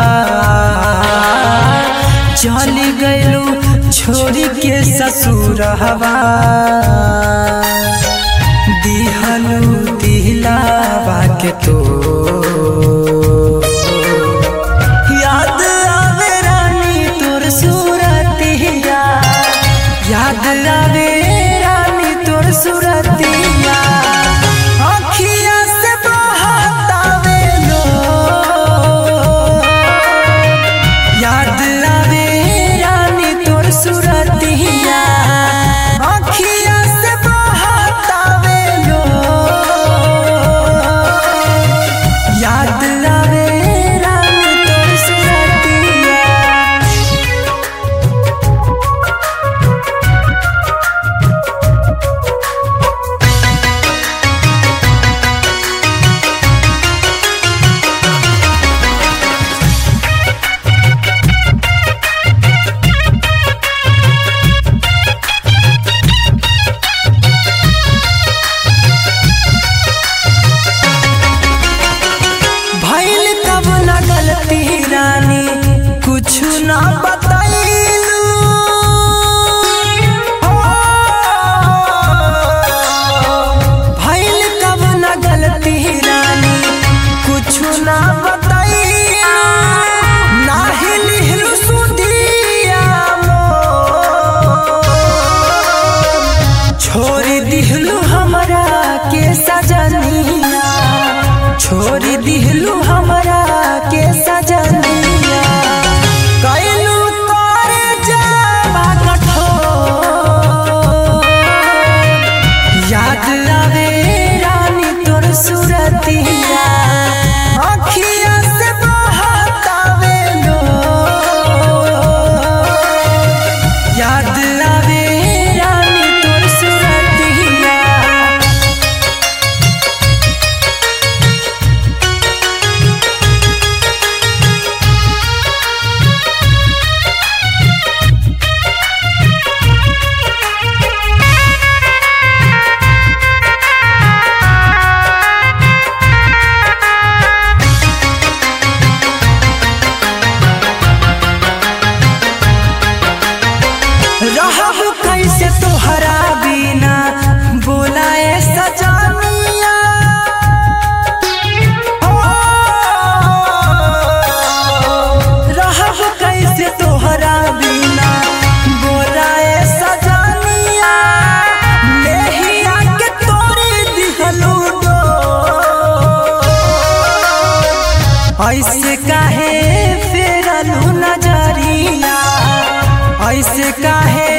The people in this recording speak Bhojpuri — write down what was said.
चली गइलू छोड़ी के ससुरवा दिहलू दिलावा के तो याद आवे रानी तोर सूरतिया याद आवे रानी तोर सूरतिया अखिया से बहतावे लो याद आवे रानी तोर सूरतिया अखिया से बहतावे लो याद आवे रानी तोर सूरतिया। भइल तब न गलती रानी कुछु ना बतैलू भइल तब न गलती रानी कुछु ना बतैलू नाही लिहलू सुधिया मोर छोड़ दिहलू हमरा के सजनिया छोड़ दिहलू हमरा के सजनिया कैलू तोरे जावा कठोर याद आवे रानी तोर सूरतिया अखिया से बहतावे लो याद आवे रानी तोर सूरतिया। रहब कैसे तोहरा बिना बोलाए सजनिया रहब कैसे तोहरा बिना बोलाए सजनिया लेहिया के तोरी दिहलू डोर ऐसे काहे फेरलू नजरिया ऐसे काहे